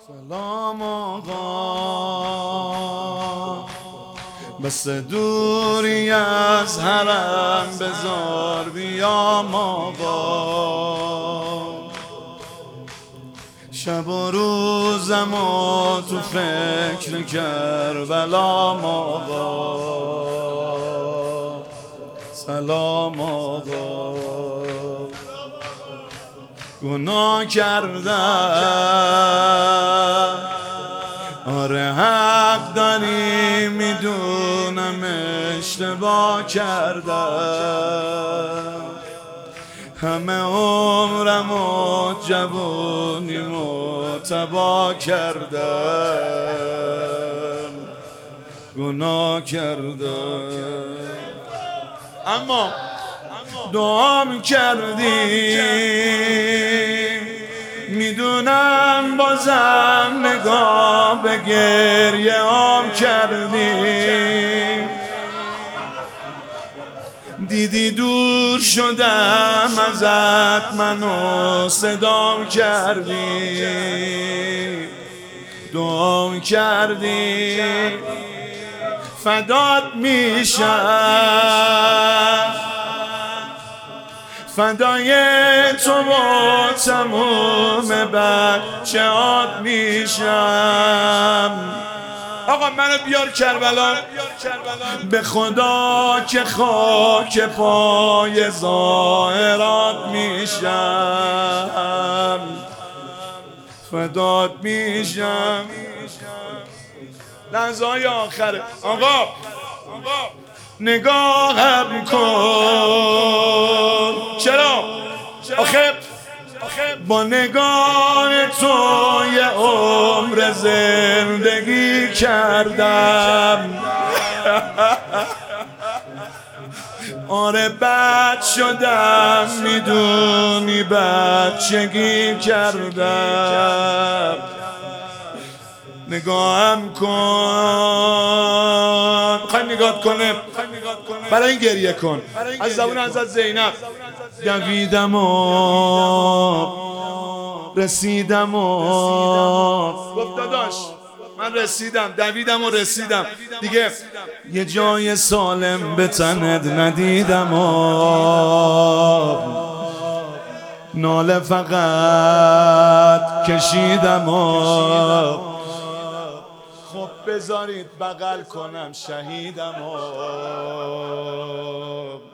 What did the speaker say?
سلام آقا، بس دوری از حرم بزار بیام آقا. شب و روزم و تو فکر کربلام آقا. سلام آقا، گناه کردم، آره حق داری، میدونم اشتباه کردم. همه عمرم و جوونیمو تباه کردم، گناه کردم. اما دعام کردی، میدونم بازم نگاه به گریه عام کردی. دیدی دور شدم ازت، منو صدام کردی، دعام کردی، فدات میشم، فدای تو با تموم بچه‌هات میشم. آقا منو بیار کربلا، به خدا که خاک پای ظاهرات میشم، فدات میشم. لحظه های آخره آقا، نگاهم کن. چرا؟ آخه با نگاه تو یه عمر زندگی کردم. آره بد شدم، میدونی بچگی کردم. نگاهم کن، خواهی نگاه کنه، برای این گریه کن. از زبون حضرت زینب دویدم و رسیدم و گفت داداش من رسیدم، دویدم و رسیدم دیگه، یه جای سالم به تنت ندیدم و ناله فقط کشیدم و خب بذارید بغل کنم شهیدم و